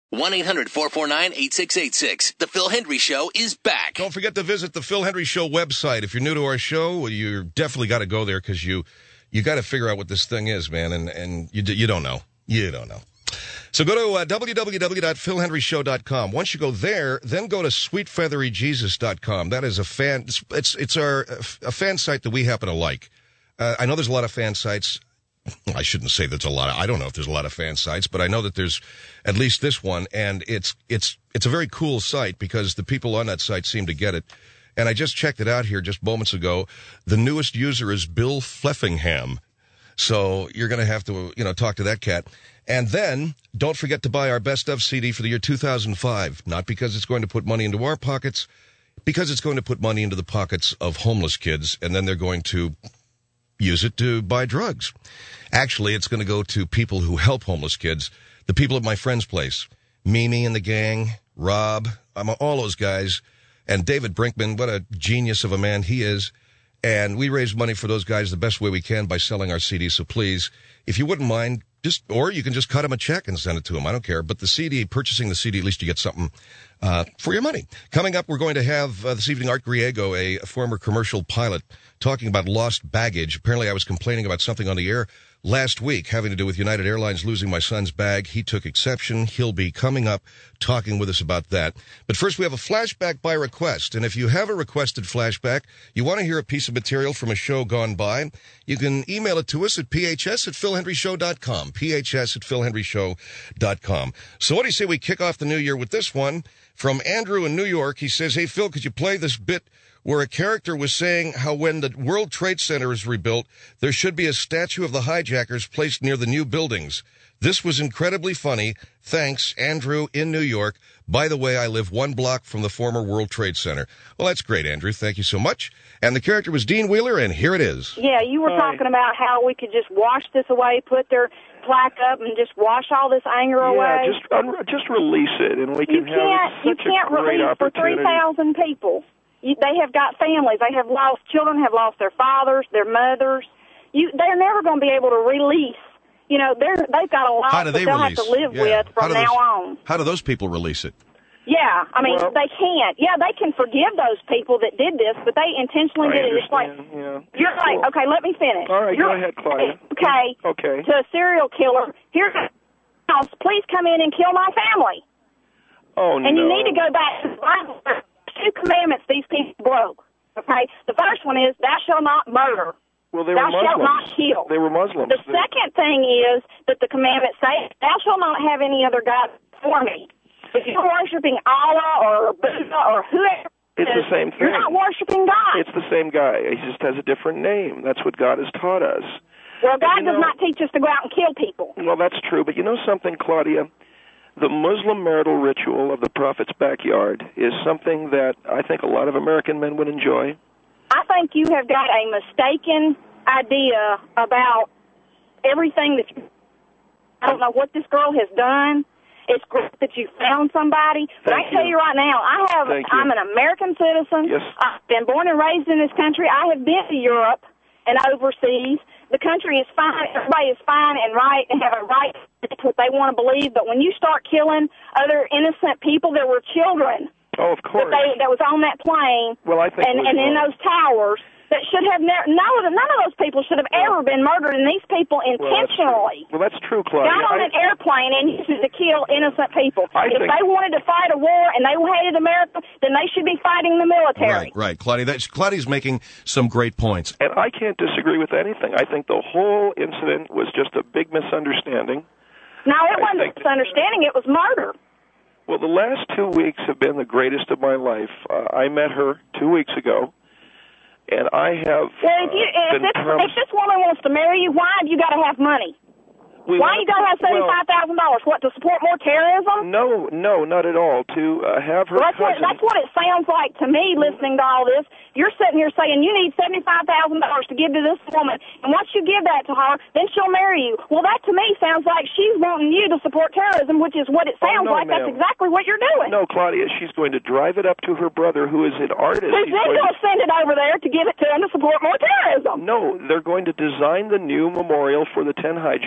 1-800-449-8686. The Phil Hendry Show is back. Don't forget to visit the Phil Hendry Show website. If you're new to our show, you definitely got to go there because you got to figure out what this thing is, man, and you don't know. You don't know. So go to www.philhenryshow.com. Once you go there, then go to sweetfeatheryjesus.com. That is a fan site that we happen to like. I know there's a lot of fan sites. I shouldn't say there's a lot of, I don't know if there's a lot of fan sites, but I know that there's at least this one, and it's a very cool site because the people on that site seem to get it. And I just checked it out here just moments ago. The newest user is Bill Fleffingham. So you're going to have to, talk to that cat. And then don't forget to buy our Best Of CD for the year 2005. Not because it's going to put money into our pockets, because it's going to put money into the pockets of homeless kids, and then they're going to use it to buy drugs. Actually, it's going to go to people who help homeless kids, the people at my friend's place, Mimi and the gang, Rob, all those guys, and David Brinkman, what a genius of a man he is. And we raise money for those guys the best way we can by selling our CDs. So please, if you wouldn't mind, or you can just cut them a check and send it to them. I don't care. But purchasing the CD, at least you get something for your money. Coming up, we're going to have this evening Art Griego, a former commercial pilot, talking about lost baggage. Apparently, I was complaining about something on the air last week having to do with United Airlines losing my son's bag. He took exception. He'll be coming up talking with us about that. But first, we have a flashback by request. And if you have a requested flashback, you want to hear a piece of material from a show gone by, you can email it to us at phs@philhenryshow.com, phs@philhenryshow.com. So what do you say we kick off the new year with this one from Andrew in New York? He says, hey, Phil, could you play this bit where a character was saying how when the World Trade Center is rebuilt, there should be a statue of the hijackers placed near the new buildings. This was incredibly funny. Thanks, Andrew in New York. By the way, I live 1 block from the former World Trade Center. Well, that's great, Andrew. Thank you so much. And the character was Dean Wheeler, and here it is. Yeah, you were talking about how we could just wash this away, put their plaque up, and just wash all this anger away. Yeah, just release it, and we can have such a great opportunity. For 3,000 people. They have got families. They have lost, children have lost their fathers, their mothers. They're never going to be able to release. They've got a lot that they'll have to live with from now on. How do those people release it? Yeah, they can't. Yeah, they can forgive those people that did this, but they intentionally did it. It's like, you're like, okay, let me finish. All right, go ahead, Claudia. Okay. To a serial killer, here's a house, please come in and kill my family. Oh, no. And you need to go back to the Bible. 2 commandments these people broke. Okay? The first one is, thou shalt not murder. Well, they were Muslims. Thou shalt not kill. They were Muslims. The second thing is that the commandments say, thou shalt not have any other God before me. If you're worshiping Allah or Buddha or whoever, it's the same thing. You're not worshiping God. It's the same guy. He just has a different name. That's what God has taught us. Well, God does not teach us to go out and kill people. Well, that's true. But you know something, Claudia? The Muslim marital ritual of the Prophet's backyard is something that I think a lot of American men would enjoy. I think you have got a mistaken idea about everything that I don't know what this girl has done. It's great that you found somebody, but I tell you right now, I'm an American citizen. Yes. I've been born and raised in this country. I have been to Europe and overseas. The country is fine. Everybody is fine and right and have a right to what they want to believe. But when you start killing other innocent people, there were children. Oh, of course. That was on that plane. Well, I think and in those towers that should have none of those people should have ever been murdered, and these people intentionally. Well, that's true, Claudia. Got on an airplane and used it to kill innocent people. If they wanted to fight a war and they hated America, then they should be fighting the military. Right, Claudia. Claudia's making some great points. And I can't disagree with anything. I think the whole incident was just a big misunderstanding. No, it wasn't a misunderstanding. It was murder. Well, the last 2 weeks have been the greatest of my life. I met her 2 weeks ago. And I have if this woman wants to marry you, why have you got to have money? Why you got to have $75,000? What, to support more terrorism? No, not at all. To have her cousin. That's what it sounds like to me, listening to all this. You're sitting here saying you need $75,000 to give to this woman, and once you give that to her, then she'll marry you. Well, that to me sounds like she's wanting you to support terrorism, which is what it sounds like. Ma'am. That's exactly what you're doing. No, Claudia, she's going to drive it up to her brother, who is an artist. Who's then going to send it over there to give it to him to support more terrorism? No, they're going to design the new memorial for the 10 hijackers,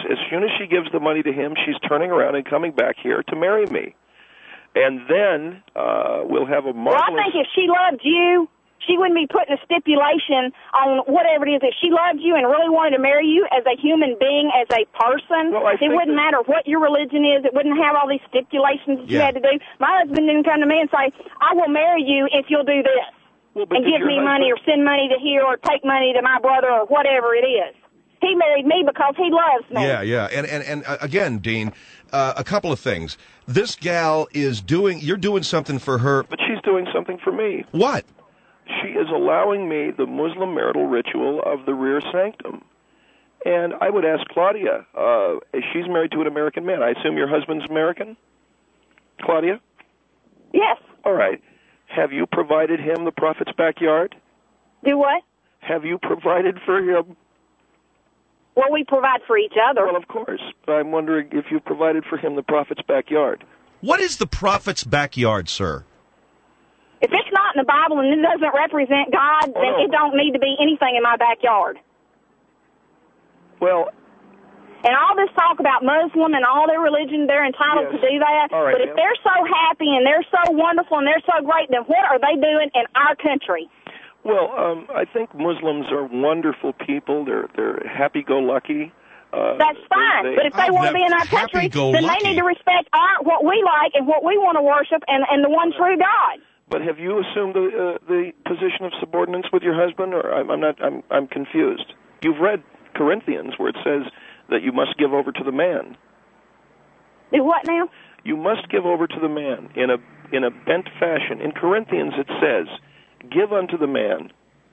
as soon as she gives the money to him, she's turning around and coming back here to marry me. And then we'll have a marvelous... Well, I think if she loved you, she wouldn't be putting a stipulation on whatever it is. If she loved you and really wanted to marry you as a human being, as a person, it wouldn't matter what your religion is. It wouldn't have all these stipulations that you had to do. My husband didn't come to me and say, I will marry you if you'll do this. And give me money or send money to here or take money to my brother or whatever it is. He married me because he loves me. Yeah. And again, Dean, a couple of things. This gal you're doing something for her. But she's doing something for me. What? She is allowing me the Muslim marital ritual of the rear sanctum. And I would ask Claudia, she's married to an American man. I assume your husband's American? Claudia? Yes. All right. Have you provided him the prophet's backyard? Do what? Have you provided for him? Well, we provide for each other. Well, of course. I'm wondering if you provided for him the prophet's backyard. What is the prophet's backyard, sir? If it's not in the Bible and it doesn't represent God, then it don't need to be anything in my backyard. Well... And all this talk about Muslim and all their religion, they're entitled to do that. All right, but if they're so happy and they're so wonderful and they're so great, then what are they doing in our country? Well, I think Muslims are wonderful people. They're happy-go-lucky. That's fine. But if they want to be in our country, then they need to respect what we like and what we want to worship and the one true God. But have you assumed the position of subordinates with your husband, or I'm confused? You've read Corinthians where it says that you must give over to the man. Do what now? You must give over to the man in a bent fashion. In Corinthians it says, give unto the man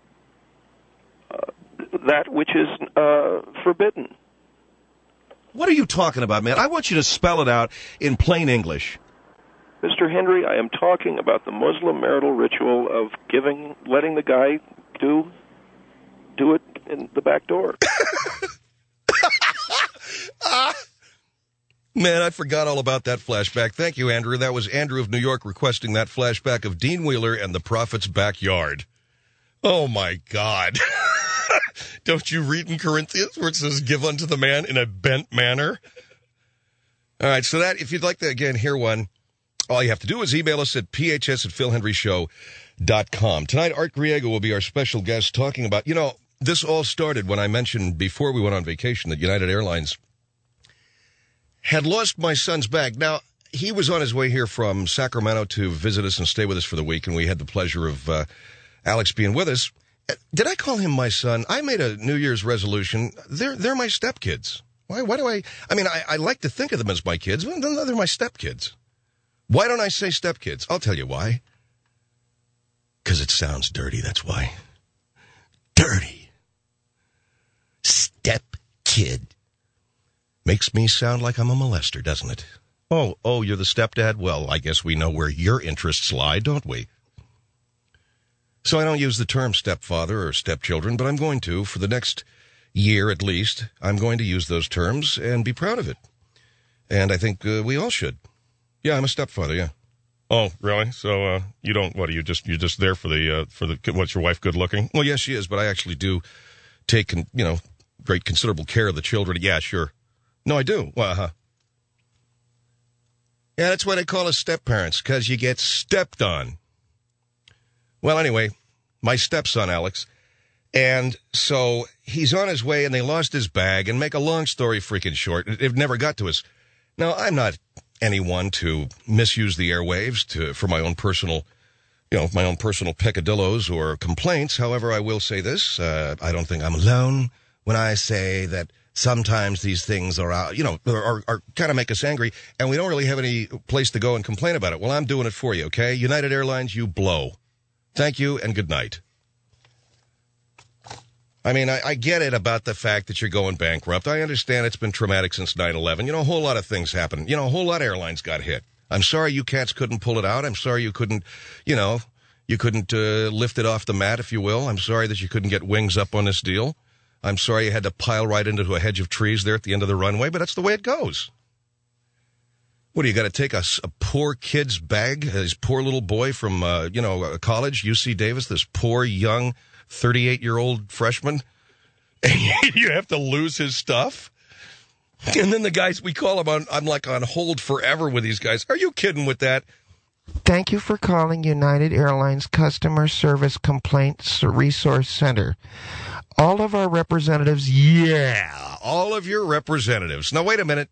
that which is forbidden. What are you talking about, man? I want you to spell it out in plain English. Mr. Henry, I am talking about the Muslim marital ritual of letting the guy do it in the back door. Man, I forgot all about that flashback. Thank you, Andrew. That was Andrew of New York requesting that flashback of Dean Wheeler and the prophet's backyard. Oh, my God. Don't you read in Corinthians where it says, give unto the man in a bent manner? All right, so that, if you'd like to, again, hear one, all you have to do is email us at phs@philhenryshow.com. Tonight, Art Griego will be our special guest talking about, this all started when I mentioned before we went on vacation that United Airlines had lost my son's bag. Now, he was on his way here from Sacramento to visit us and stay with us for the week, and we had the pleasure of Alex being with us. Did I call him my son? I made a New Year's resolution. They're my stepkids. Why do I like to think of them as my kids, but they're my stepkids. Why don't I say stepkids? I'll tell you why. Because it sounds dirty, that's why. Dirty. Stepkid. Makes me sound like I'm a molester, doesn't it? Oh, you're the stepdad? Well, I guess we know where your interests lie, don't we? So I don't use the term stepfather or stepchildren, but I'm going to, for the next year at least, I'm going to use those terms and be proud of it. And I think we all should. Yeah, I'm a stepfather, yeah. Oh, really? So you don't, what, you're just there for the, what's your wife good looking? Well, yes, she is, but I actually do take, great considerable care of the children. Yeah, sure. No, I do. Well, yeah, that's why they call us step-parents, because you get stepped on. Well, anyway, my stepson, Alex, and so he's on his way, and they lost his bag, and make a long story freaking short, it never got to us. Now, I'm not anyone to misuse the airwaves for my own personal peccadillos or complaints. However, I will say this, I don't think I'm alone when I say that sometimes these things are out, are kind of make us angry, and we don't really have any place to go and complain about it. Well, I'm doing it for you, okay? United Airlines, you blow. Thank you, and good night. I mean, I get it about the fact that you're going bankrupt. I understand it's been traumatic since 9/11. A whole lot of things happened. A whole lot of airlines got hit. I'm sorry you cats couldn't pull it out. I'm sorry you couldn't, lift it off the mat, if you will. I'm sorry that you couldn't get wings up on this deal. I'm sorry you had to pile right into a hedge of trees there at the end of the runway, but that's the way it goes. What, do you got to take a poor kid's bag, this poor little boy from, college, UC Davis, this poor young 38-year-old freshman, and you have to lose his stuff? And then the guys, we call them on, I'm like on hold forever with these guys. Are you kidding with that? Thank you for calling United Airlines Customer Service Complaints Resource Center. All of our representatives, all of your representatives. Now, wait a minute.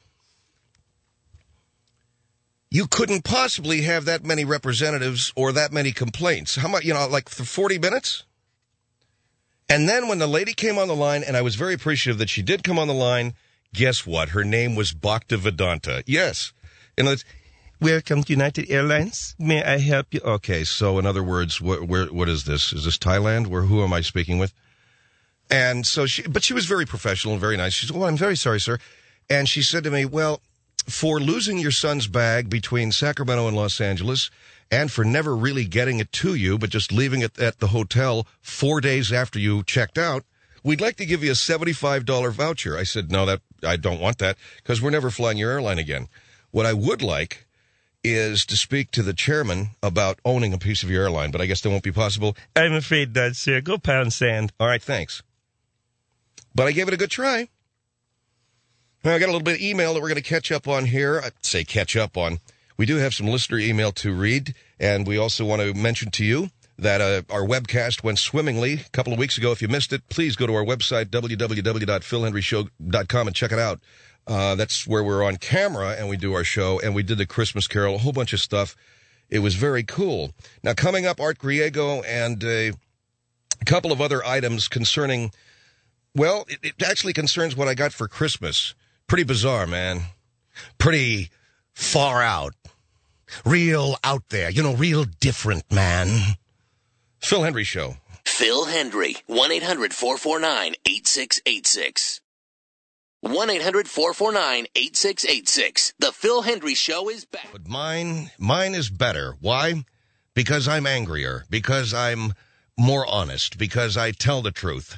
You couldn't possibly have that many representatives or that many complaints. How much, like for 40 minutes? And then when the lady came on the line, and I was very appreciative that she did come on the line, guess what? Her name was Bhaktivedanta. Yes. And it's, welcome to United Airlines. May I help you? Okay, so in other words, what is this? Is this Thailand? Who am I speaking with? And so she was very professional and very nice. She said, well, I'm very sorry, sir. And she said to me, well, for losing your son's bag between Sacramento and Los Angeles, and for never really getting it to you, but just leaving it at the hotel 4 days after you checked out, we'd like to give you a $75 voucher. I said, no, I don't want that, because we're never flying your airline again. What I would like is to speak to the chairman about owning a piece of your airline, but I guess that won't be possible. I'm afraid not, sir. Go pound sand. All right, thanks. But I gave it a good try. I got a little bit of email that we're going to catch up on here. I'd say catch up on. We do have some listener email to read, and we also want to mention to you that our webcast went swimmingly a couple of weeks ago. If you missed it, please go to our website, www.philhenryshow.com, and check it out. That's where we're on camera, and we do our show, and we did the Christmas Carol, a whole bunch of stuff. It was very cool. Now, coming up, Art Griego and a couple of other items concerning, well, it actually concerns what I got for Christmas. Pretty bizarre, man. Pretty far out. Real out there. Real different, man. Phil Hendrie Show. Phil Hendrie. 1-800-449-8686. 1-800-449-8686. The Phil Hendrie Show is back. But mine is better. Why? Because I'm angrier. Because I'm more honest. Because I tell the truth.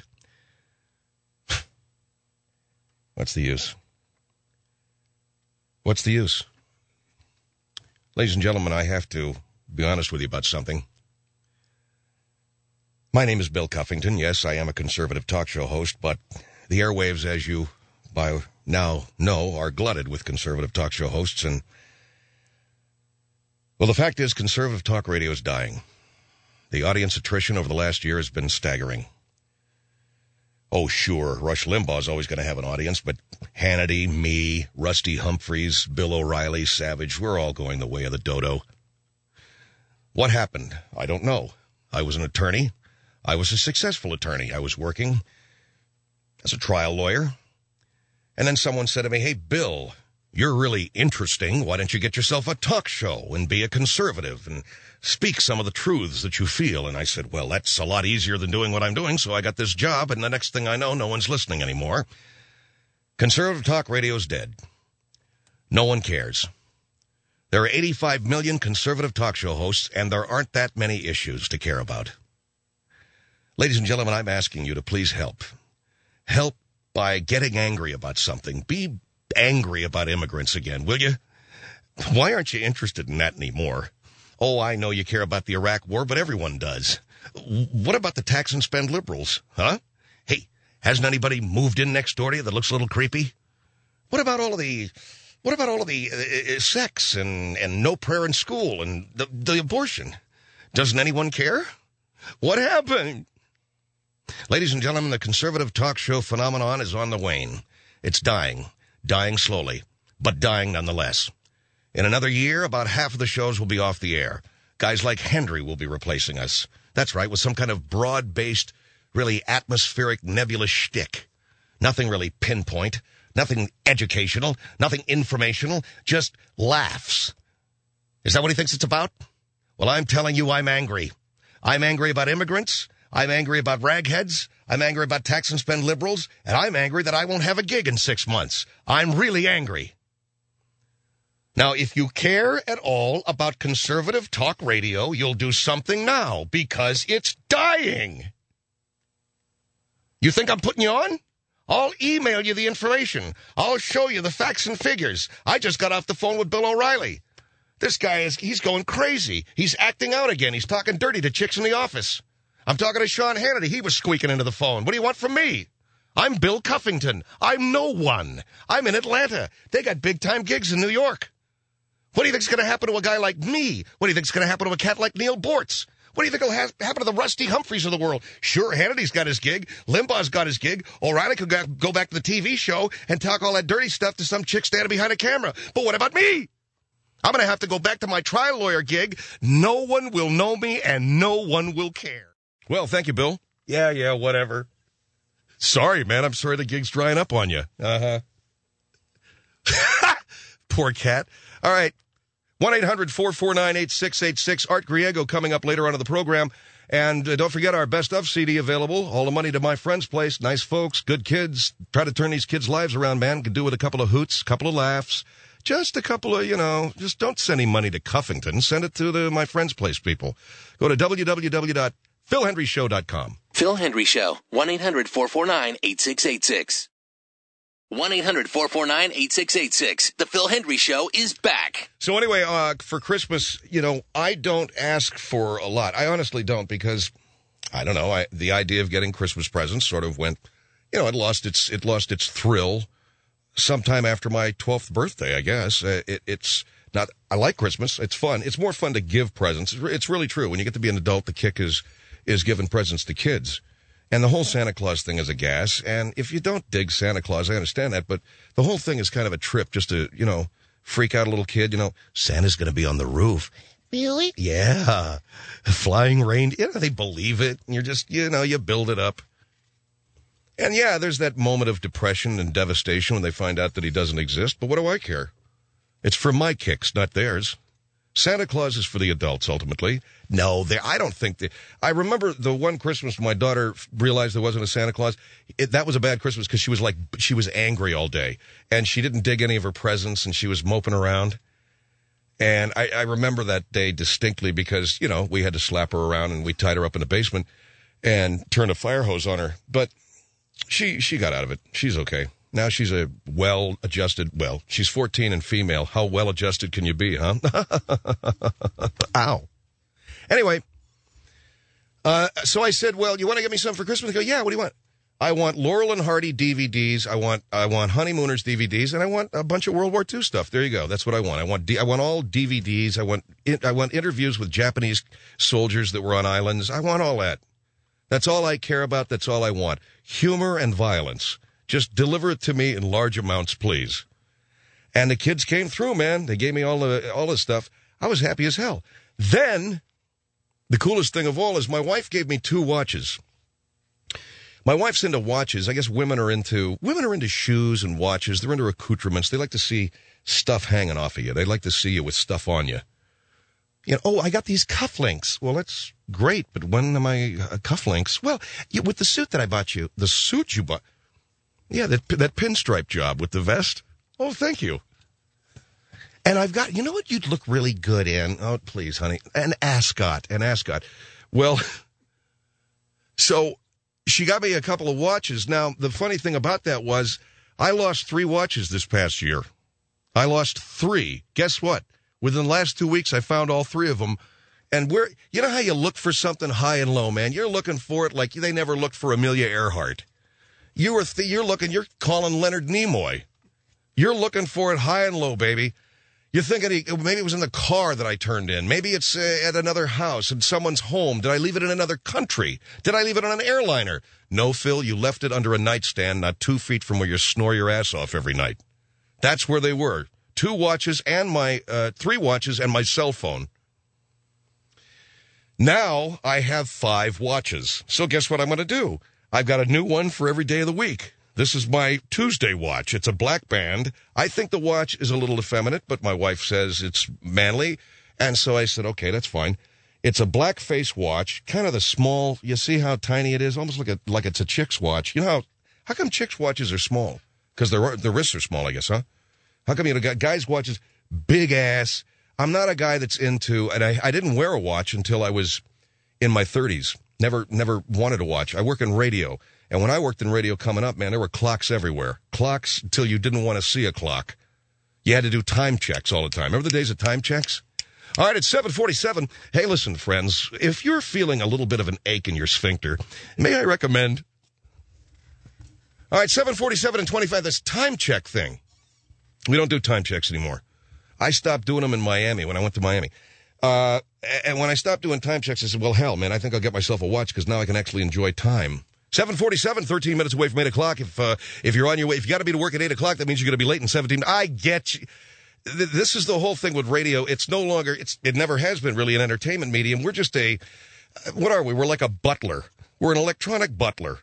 What's the use? What's the use? Ladies and gentlemen, I have to be honest with you about something. My name is Bill Cuffington. Yes, I am a conservative talk show host, but the airwaves, as you by now know, are glutted with conservative talk show hosts. And, well, the fact is, conservative talk radio is dying. The audience attrition over the last year has been staggering. Oh, sure, Rush Limbaugh's always going to have an audience, but Hannity, me, Rusty Humphreys, Bill O'Reilly, Savage, we're all going the way of the dodo. What happened? I don't know. I was an attorney. I was a successful attorney. I was working as a trial lawyer. And then someone said to me, hey, Bill, you're really interesting. Why don't you get yourself a talk show and be a conservative and speak some of the truths that you feel? And I said, well, that's a lot easier than doing what I'm doing, so I got this job, and the next thing I know, no one's listening anymore. Conservative talk radio's dead. No one cares. There are 85 million conservative talk show hosts, and there aren't that many issues to care about. Ladies and gentlemen, I'm asking you to please help. Help by getting angry about something. Be angry about immigrants again, will you? Why aren't you interested in that anymore? Oh, I know you care about the Iraq war, but everyone does. What about the tax and spend liberals, huh? Hey, hasn't anybody moved in next door to you that looks a little creepy? What about all of the sex and no prayer in school and the abortion? Doesn't anyone care? What happened? Ladies and gentlemen, the conservative talk show phenomenon is on the wane. It's dying slowly, but dying nonetheless. In another year, about half of the shows will be off the air. Guys like Hendrie will be replacing us. That's right, with some kind of broad-based, really atmospheric, nebulous shtick. Nothing really pinpoint, nothing educational, nothing informational, just laughs. Is that what he thinks it's about? Well, I'm telling you, I'm angry. I'm angry about immigrants. I'm angry about ragheads. I'm angry about tax and spend liberals. And I'm angry that I won't have a gig in 6 months. I'm really angry. Now, if you care at all about conservative talk radio, you'll do something now, because it's dying. You think I'm putting you on? I'll email you the information. I'll show you the facts and figures. I just got off the phone with Bill O'Reilly. This guy he's going crazy. He's acting out again. He's talking dirty to chicks in the office. I'm talking to Sean Hannity. He was squeaking into the phone. What do you want from me? I'm Bill Cuffington. I'm no one. I'm in Atlanta. They got big-time gigs in New York. What do you think's going to happen to a guy like me? What do you think's going to happen to a cat like Neil Bortz? What do you think will happen to the Rusty Humphreys of the world? Sure, Hannity's got his gig. Limbaugh's got his gig. O'Reilly could go back to the TV show and talk all that dirty stuff to some chick standing behind a camera. But what about me? I'm going to have to go back to my trial lawyer gig. No one will know me, and no one will care. Well, thank you, Bill. Yeah, whatever. Sorry, man. I'm sorry the gig's drying up on you. Uh-huh. Poor cat. All right. 1-800-449-8686. Art Griego coming up later on in the program. And don't forget our Best Of CD available. All the money to my friend's place. Nice folks, good kids. Try to turn these kids' lives around, man. Could do with a couple of hoots, a couple of laughs. Just a couple of, just don't send any money to Cuffington. Send it to the My Friend's Place people. Go to www.philhenryshow.com. Phil Hendry Show. 1-800-449-8686. 1-800-449-8686. The Phil Hendry Show is back. So anyway, for Christmas, I don't ask for a lot. I honestly don't, because I don't know. The idea of getting Christmas presents sort of went, it lost its thrill sometime after my 12th birthday, I guess. It's not. I like Christmas. It's fun. It's more fun to give presents. It's really true. When you get to be an adult, the kick is giving presents to kids. And the whole Santa Claus thing is a gas. And if you don't dig Santa Claus, I understand that. But the whole thing is kind of a trip just to, freak out a little kid. Santa's going to be on the roof. Really? Yeah. Flying reindeer. They believe it. And you're just, you build it up. And yeah, there's that moment of depression and devastation when they find out that he doesn't exist. But what do I care? It's for my kicks, not theirs. Santa Claus is for the adults, ultimately. No, I don't think that. I remember the one Christmas my daughter realized there wasn't a Santa Claus. That was a bad Christmas because she was angry all day. And she didn't dig any of her presents, and she was moping around. And I remember that day distinctly because, we had to slap her around, and we tied her up in the basement and turned a fire hose on her. But she got out of it. She's okay. Now she's a she's 14 and female. How well-adjusted can you be, huh? Ow. Anyway, so I said, well, you want to get me something for Christmas? They go, yeah, what do you want? I want Laurel and Hardy DVDs. I want Honeymooners DVDs, and I want a bunch of World War II stuff. There you go. That's what I want. I want all DVDs. I want interviews with Japanese soldiers that were on islands. I want all that. That's all I care about. That's all I want. Humor and violence. Just deliver it to me in large amounts, please. And the kids came through, man. They gave me all the stuff. I was happy as hell. Then, the coolest thing of all is my wife gave me 2 watches. My wife's into watches. I guess women are into shoes and watches. They're into accoutrements. They like to see stuff hanging off of you. They like to see you with stuff on you. I got these cufflinks. Well, that's great, but when am I cufflinks? Well, with the suit that I bought you, the suit you bought. Yeah, that pinstripe job with the vest. Oh, thank you. And I've got, what you'd look really good in? Oh, please, honey. An ascot. Well, so she got me a couple of watches. Now, the funny thing about that was I lost 3 watches this past year. I lost 3. Guess what? Within the last 2 weeks, I found all 3 of them. And you know how you look for something high and low, man? You're looking for it like they never looked for Amelia Earhart. You're calling Leonard Nimoy. You're looking for it high and low, baby. You're thinking maybe it was in the car that I turned in. Maybe it's at another house, in someone's home. Did I leave it in another country? Did I leave it on an airliner? No, Phil, you left it under a nightstand not 2 feet from where you snore your ass off every night. That's where they were. 2 watches and 3 watches and my cell phone. Now I have 5 watches. So guess what I'm going to do? I've got a new one for every day of the week. This is my Tuesday watch. It's a black band. I think the watch is a little effeminate, but my wife says it's manly. And so I said, okay, that's fine. It's a black face watch, kind of the small. You see how tiny it is? Almost like it's a chick's watch. How come chicks' watches are small? Because their wrists are small, I guess, huh? How come guys' watches, big ass? I'm not a guy that's into, and I didn't wear a watch until I was in my 30s. Never wanted a watch. I work in radio. And when I worked in radio coming up, man, there were clocks everywhere. Clocks until you didn't want to see a clock. You had to do time checks all the time. Remember the days of time checks? All right, it's 7:47. Hey, listen, friends, if you're feeling a little bit of an ache in your sphincter, may I recommend All right, 7:47 and 25, this time check thing. We don't do time checks anymore. I stopped doing them in Miami when I went to Miami. And when I stopped doing time checks, I said, well, hell, man, I think I'll get myself a watch because now I can actually enjoy time. 7:47, 13 minutes away from 8 o'clock. If you're on your way, if you got to be to work at 8 o'clock, that means you're going to be late in 17. I get you. This is the whole thing with radio. It's no longer, it never has been really an entertainment medium. We're just what are we? We're like a butler. We're an electronic butler.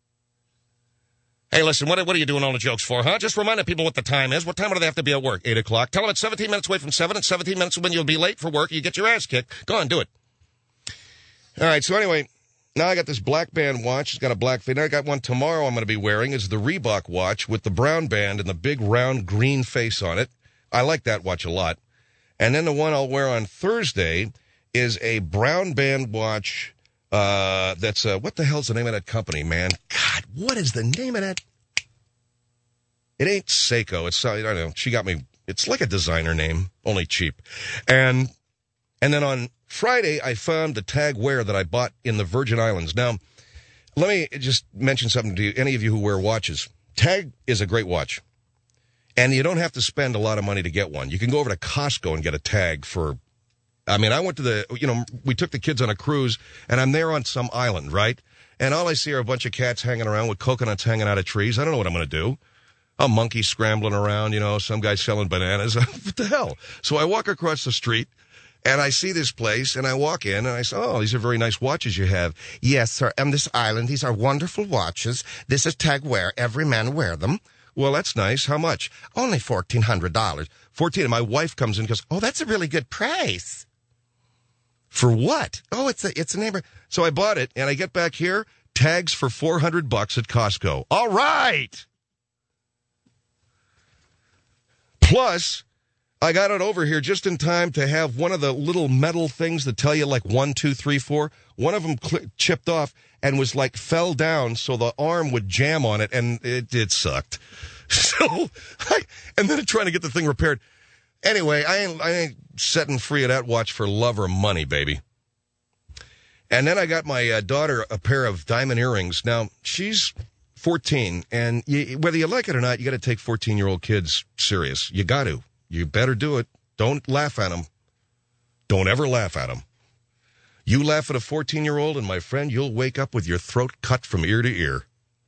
Hey, listen, what are you doing all the jokes for, huh? Just reminding people what the time is. What time do they have to be at work? 8 o'clock. Tell them it's 17 minutes away from 7. It's 17 minutes when you'll be late for work. You get your ass kicked. Go on, do it. All right, so anyway, now I got this black band watch. It's got a black face. Now I got one tomorrow I'm going to be wearing. It's the Reebok watch with the brown band and the big round green face on it. I like that watch a lot. And then the one I'll wear on Thursday is a brown band watch. That's what the hell's the name of that company, man? God, what is the name of that? It ain't Seiko. It's I don't know. She got me. It's like a designer name, only cheap. And then on Friday, I found the Tag Wear that I bought in the Virgin Islands. Now, let me just mention something to you, any of you who wear watches. Tag is a great watch. And you don't have to spend a lot of money to get one. You can go over to Costco and get a Tag for, I went to we took the kids on a cruise, and I'm there on some island, right? And all I see are a bunch of cats hanging around with coconuts hanging out of trees. I don't know what I'm going to do. A monkey scrambling around, some guy selling bananas. What the hell? So I walk across the street, and I see this place, and I walk in, and I say, oh, these are very nice watches you have. Yes, sir, on this island, these are wonderful watches. This is Tag Wear. Every man wear them. Well, that's nice. How much? Only $1,400. 14. And my wife comes in and goes, oh, that's a really good price. For what? Oh, it's a neighbor. So I bought it, and I get back here, Tags for $400 at Costco. All right. Plus, I got it over here just in time to have one of the little metal things that tell you like 1, 2, 3, 4. One of them chipped off and was like fell down so the arm would jam on it, and it sucked. So, and then trying to get the thing repaired. Anyway, I ain't setting free of that watch for love or money, baby. And then I got my daughter a pair of diamond earrings. Now, she's 14, and whether you like it or not, you got to take 14-year-old kids serious. You got to. You better do it. Don't laugh at them. Don't ever laugh at them. You laugh at a 14-year-old, and my friend, you'll wake up with your throat cut from ear to ear.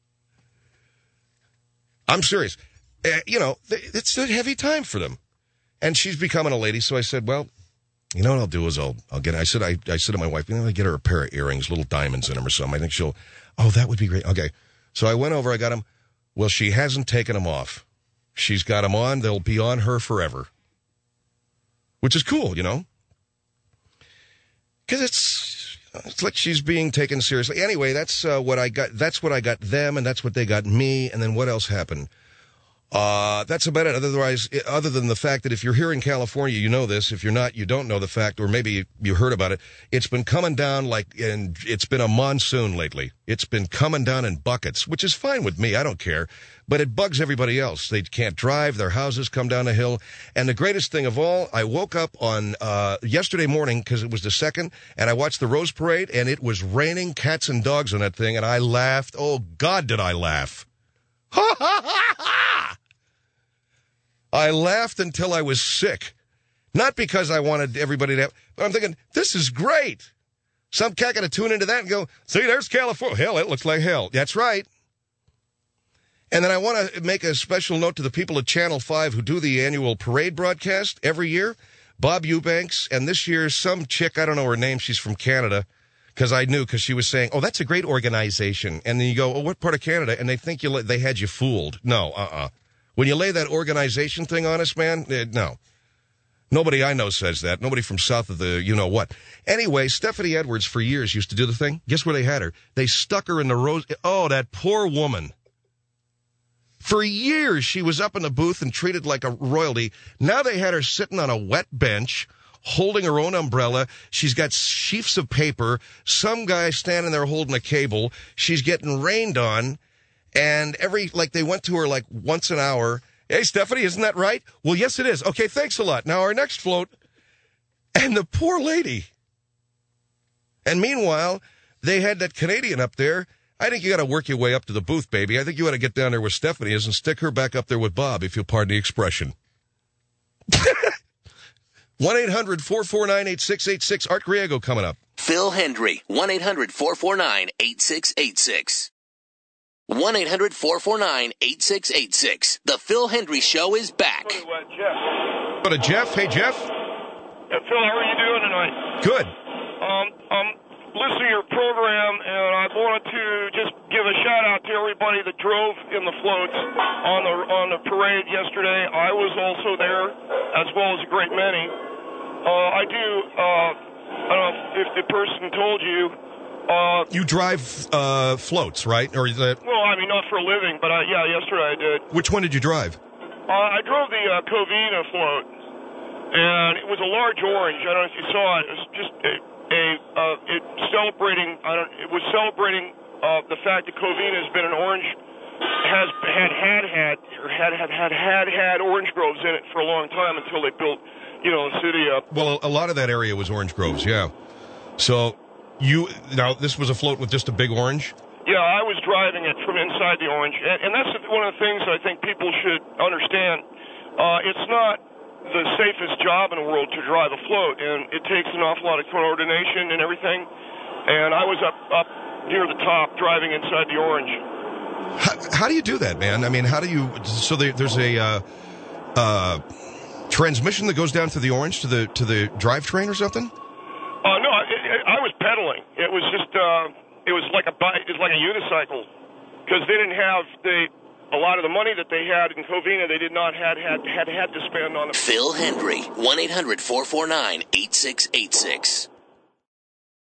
I'm serious. It's a heavy time for them. And she's becoming a lady, so I said, well, you know what I'll do is I'll get, I said to my wife, I get her a pair of earrings, little diamonds in them or something. I think that would be great. Okay. So I went over, I got them. Well, she hasn't taken them off. She's got them on. They'll be on her forever. Which is cool, Because it's like she's being taken seriously. Anyway, that's what I got. That's what I got them, and that's what they got me. And then what else happened? That's about it. Otherwise, other than the fact that if you're here in California, you know this. If you're not, you don't know the fact, or maybe you heard about it. It's been coming down and it's been a monsoon lately. It's been coming down in buckets, which is fine with me. I don't care. But it bugs everybody else. They can't drive. Their houses come down the hill. And the greatest thing of all, I woke up on yesterday morning because it was the 2nd, and I watched the Rose Parade, and it was raining cats and dogs on that thing, and I laughed. Oh, God, did I laugh. Ha, ha, ha, ha! I laughed until I was sick. Not because I wanted everybody to have, but I'm thinking, this is great. Some cat got to tune into that and go, see, there's California. Hell, it looks like hell. That's right. And then I want to make a special note to the people at Channel 5 who do the annual parade broadcast every year. Bob Eubanks, and this year some chick, I don't know her name, she's from Canada, because she was saying, oh, that's a great organization. And then you go, oh, what part of Canada? And they think they had you fooled. No, When you lay that organization thing on us, man, no. Nobody I know says that. Nobody from south of the you-know-what. Anyway, Stephanie Edwards for years used to do the thing. Guess where they had her? They stuck her in the rose. Oh, that poor woman. For years, she was up in the booth and treated like a royalty. Now they had her sitting on a wet bench, holding her own umbrella. She's got sheafs of paper. Some guy standing there holding a cable. She's getting rained on. And they went to her like once an hour. Hey, Stephanie, isn't that right? Well, yes, it is. Okay, thanks a lot. Now our next float. And the poor lady. And meanwhile, they had that Canadian up there. I think you got to work your way up to the booth, baby. I think you ought to get down there where Stephanie is and stick her back up there with Bob, if you'll pardon the expression. 1-800-449-8686. Art Griego coming up. Phil Hendry, 1-800-449-8686. 1-800-449-8686. The Phil Hendry Show is back. Go to Jeff. Hey, Jeff. Yeah, Phil, how are you doing tonight? Good. I'm listening to your program, and I wanted to just give a shout-out to everybody that drove in the floats on the parade yesterday. I was also there, as well as a great many. I don't know if the person told you. You drive floats, right? Or is that? Well, I mean, not for a living, but yeah, yesterday I did. Which one did you drive? I drove the Covina float, and it was a large orange. I don't know if you saw it. It was just celebrating. It was celebrating the fact that Covina has been an orange, had orange groves in it for a long time until they built, the city up. Well, a lot of that area was orange groves, yeah. So now this was a float with just a big orange? Yeah, I was driving it from inside the orange, and that's one of the things I think people should understand. It's not the safest job in the world to drive a float, and it takes an awful lot of coordination and everything. And I was up near the top driving inside the orange. How do you do that, man? I mean, how do you? So there's a transmission that goes down to the orange to the drivetrain or something? No, I was pedaling. It was just it was like a unicycle, because they didn't have a lot of the money that they had in Covina. They did not had to spend on it. Phil Hendry, 1-800-449-8686.